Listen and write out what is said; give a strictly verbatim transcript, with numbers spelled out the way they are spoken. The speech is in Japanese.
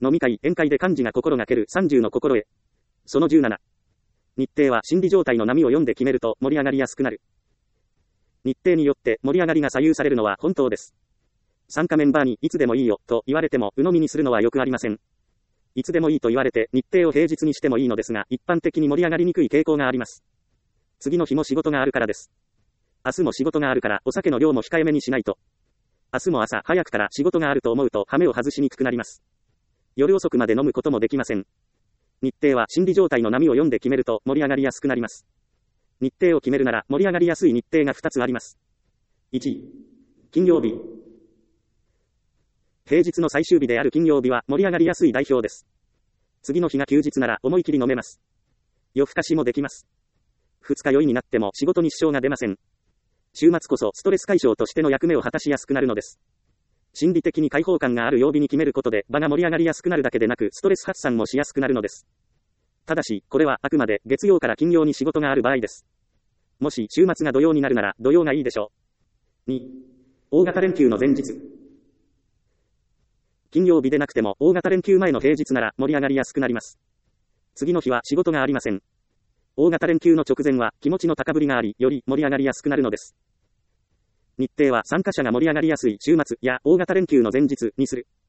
飲み会、宴会で幹事が心がけるさんじゅうの心得。そのじゅうなな。日程は心理状態の波を読んで決めると盛り上がりやすくなる。日程によって盛り上がりが左右されるのは本当です。参加メンバーにいつでもいいよと言われても鵜呑みにするのはよくありません。いつでもいいと言われて日程を平日にしてもいいのですが、一般的に盛り上がりにくい傾向があります。次の日も仕事があるからです。明日も仕事があるからお酒の量も控えめにしないと。明日も朝早くから仕事があると思うと羽目を外しにくくなります。夜遅くまで飲むこともできません。日程は心理状態の波を読んで決めると盛り上がりやすくなります。日程を決めるなら盛り上がりやすい日程がふたつあります。いち、金曜日。平日の最終日である金曜日は盛り上がりやすい代表です。次の日が休日なら思い切り飲めます。夜更かしもできます。二日酔いになっても仕事に支障が出ません。週末こそストレス解消としての役目を果たしやすくなるのです。心理的に開放感がある曜日に決めることで場が盛り上がりやすくなるだけでなくストレス発散もしやすくなるのです。ただし、これはあくまで月曜から金曜に仕事がある場合です。もし週末が土曜になるなら土曜がいいでしょう。に、大型連休の前日。金曜日でなくても大型連休前の平日なら盛り上がりやすくなります。次の日は仕事がありません。大型連休の直前は気持ちの高ぶりがあり、より盛り上がりやすくなるのです。日程は参加者が盛り上がりやすい週末や大型連休の前日にする。